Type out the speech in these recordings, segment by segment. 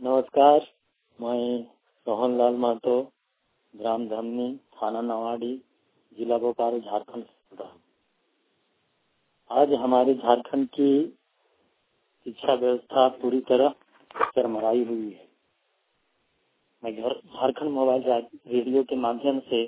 नमस्कार, मैं रोहन लाल महतो, ग्राम धमनी, थाना नवाड़ी, जिला बोकारो, झारखंड से बोल रहा हूँ। आज हमारे झारखंड की शिक्षा व्यवस्था पूरी तरह चरमराई हुई है। मैं झारखंड मोबाइल रेडियो के माध्यम से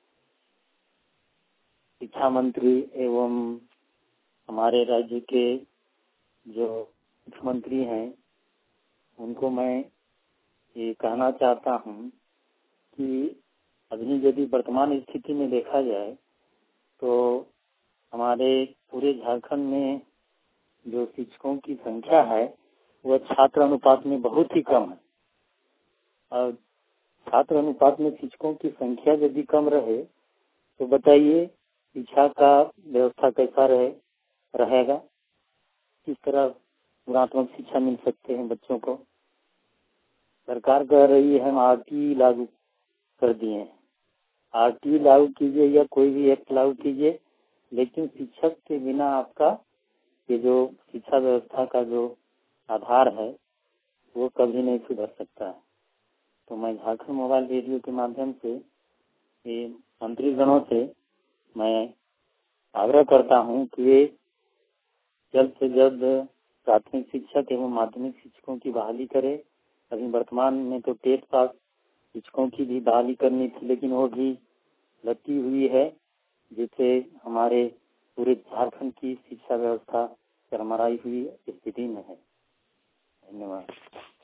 शिक्षा मंत्री एवं हमारे राज्य के जो मुख्यमंत्री हैं उनको मैं ये कहना चाहता हूँ कि अभी यदि वर्तमान स्थिति में देखा जाए तो हमारे पूरे झारखंड में जो शिक्षकों की संख्या है वह छात्र अनुपात में बहुत ही कम है। और छात्र अनुपात में शिक्षकों की संख्या यदि कम रहे तो बताइए शिक्षा का व्यवस्था कैसा रहेगा, किस तरह गुणात्मक शिक्षा मिल सकते हैं बच्चों को। सरकार कह रही है हम आरटी लागू कर दिए हैं, आरटी लागू कीजिए या कोई भी एक्ट लागू कीजिए, लेकिन शिक्षक के बिना आपका ये जो शिक्षा व्यवस्था का जो आधार है वो कभी नहीं सुधर सकता है। तो मैं झारखंड मोबाइल रेडियो के माध्यम से ये मंत्रीगणों से मैं आग्रह करता हूँ कि वे जल्द से जल्द प्राथमिक शिक्षक एवं माध्यमिक शिक्षकों की बहाली करे। अभी वर्तमान में तो टेट पास शिक्षकों की भी बहाली करनी थी, लेकिन वो भी लटकी हुई है, जिससे हमारे पूरे झारखंड की शिक्षा व्यवस्था चरमराई हुई स्थिति में है। धन्यवाद।